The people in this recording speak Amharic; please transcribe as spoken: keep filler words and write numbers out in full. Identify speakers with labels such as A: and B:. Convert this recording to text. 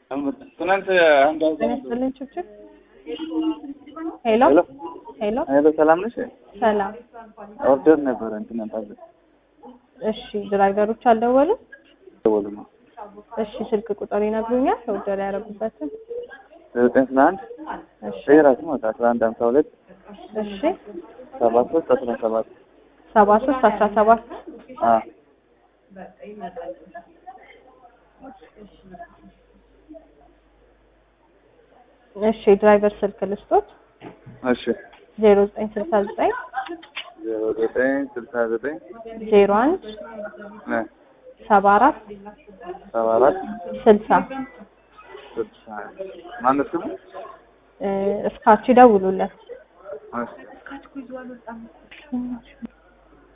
A: ትናንት አንድ
B: አስተላልፈን ችግር ሄሎ ሄሎ
A: ሄሎ ሰላም ነሽ?
B: ሰላም
A: ኦርደር ነበር እንትን ታዘ
B: እሺ ድራይቨሮች አልደወሉም?
A: ደወሉማ።
B: እሺ ስልክ ቁጥር ይነግሩኛል ኦርደር ያደረጉበትን?
A: ዘጠኝ አንድ
B: እሺ
A: ራሱ ማለት አስራ አንድ ሃምሳ ሁለት
B: እሺ
A: ሰባ ሶስት አስራ ሰባት
B: ሰባ ሶስት አስራ ሰባት
A: አ
B: እሺ ድራይቨር ስልክ ልስጦት?
A: እሺ
B: ዜሮ ዘጠኝ ስልሳ ዘጠኝ
A: ዜሮ ዘጠኝ ስልሳ ዘጠኝ
B: ዜሮ አንድ
A: እ
B: ሰባ አራት
A: ሰባ አራት
B: ስልሳ
A: ስልሳ ማነው ስሙ?
B: እስካች ደውሉለት።
A: እሺ